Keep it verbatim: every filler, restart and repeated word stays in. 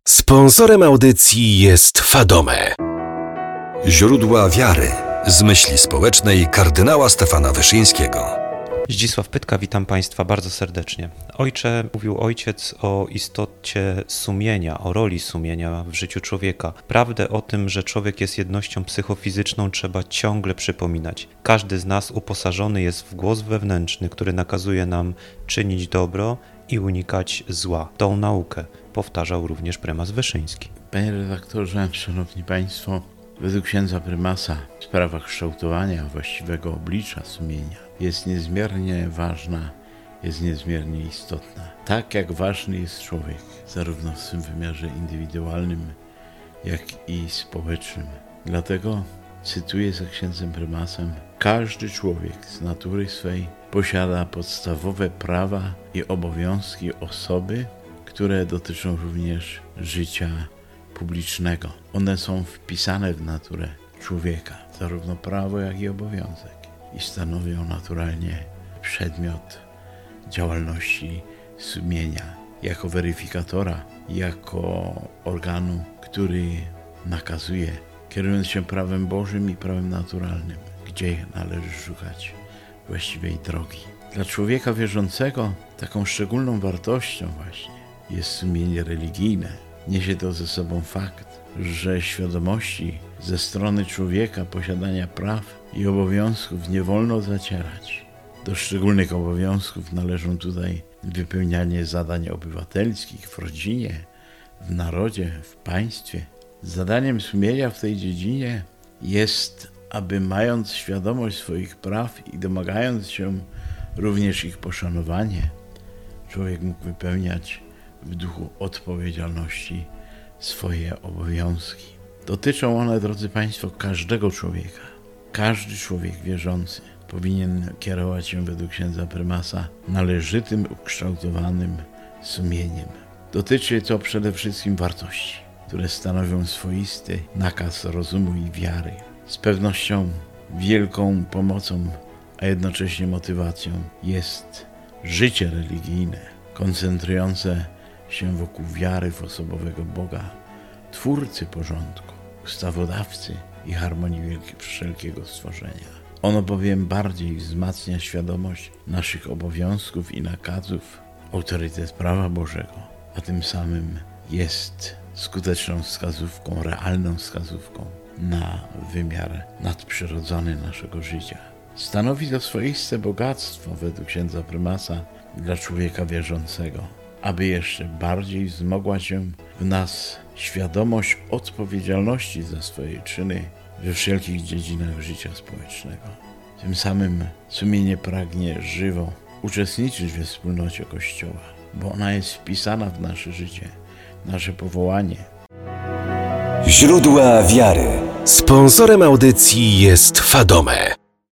Sponsorem audycji jest Fadome. Źródła wiary z myśli społecznej kardynała Stefana Wyszyńskiego. Zdzisław Pytka, witam Państwa bardzo serdecznie. Ojcze, mówił ojciec o istocie sumienia, o roli sumienia w życiu człowieka. Prawdę o tym, że człowiek jest jednością psychofizyczną, trzeba ciągle przypominać. Każdy z nas uposażony jest w głos wewnętrzny, który nakazuje nam czynić dobro i unikać zła. Tą naukę powtarzał również prymas Wyszyński. Panie redaktorze, szanowni państwo, według księdza prymasa sprawa kształtowania właściwego oblicza sumienia jest niezmiernie ważna, jest niezmiernie istotna. Tak jak ważny jest człowiek, zarówno w swym wymiarze indywidualnym, jak i społecznym. Dlatego cytuję za księdzem prymasem: każdy człowiek z natury swej posiada podstawowe prawa i obowiązki osoby, które dotyczą również życia publicznego. One są wpisane w naturę człowieka, zarówno prawo, jak i obowiązek, i stanowią naturalnie przedmiot działalności sumienia, jako weryfikatora, jako organu, który nakazuje, kierując się prawem Bożym i prawem naturalnym, gdzie należy szukać właściwej drogi. Dla człowieka wierzącego taką szczególną wartością właśnie jest sumienie religijne. Niesie to ze sobą fakt, że świadomości ze strony człowieka posiadania praw i obowiązków nie wolno zacierać. Do szczególnych obowiązków należą tutaj wypełnianie zadań obywatelskich w rodzinie, w narodzie, w państwie. Zadaniem sumienia w tej dziedzinie jest, aby mając świadomość swoich praw i domagając się również ich poszanowania, człowiek mógł wypełniać w duchu odpowiedzialności swoje obowiązki. Dotyczą one, drodzy Państwo, każdego człowieka. Każdy człowiek wierzący powinien kierować się według księdza prymasa należytym, ukształtowanym sumieniem. Dotyczy to przede wszystkim wartości, które stanowią swoisty nakaz rozumu i wiary. Z pewnością wielką pomocą, a jednocześnie motywacją jest życie religijne, koncentrujące się wokół wiary w osobowego Boga, Twórcy porządku, ustawodawcy i harmonii wszelkiego stworzenia. Ono bowiem bardziej wzmacnia świadomość naszych obowiązków i nakazów, autorytet prawa Bożego, a tym samym jest skuteczną wskazówką, realną wskazówką na wymiar nadprzyrodzony naszego życia. Stanowi to swoiste bogactwo według księdza prymasa dla człowieka wierzącego, aby jeszcze bardziej wzmogła się w nas świadomość odpowiedzialności za swoje czyny we wszelkich dziedzinach życia społecznego. Tym samym sumienie pragnie żywo uczestniczyć we wspólnocie Kościoła, bo ona jest wpisana w nasze życie, nasze powołanie. Źródła wiary. Sponsorem audycji jest Fadome.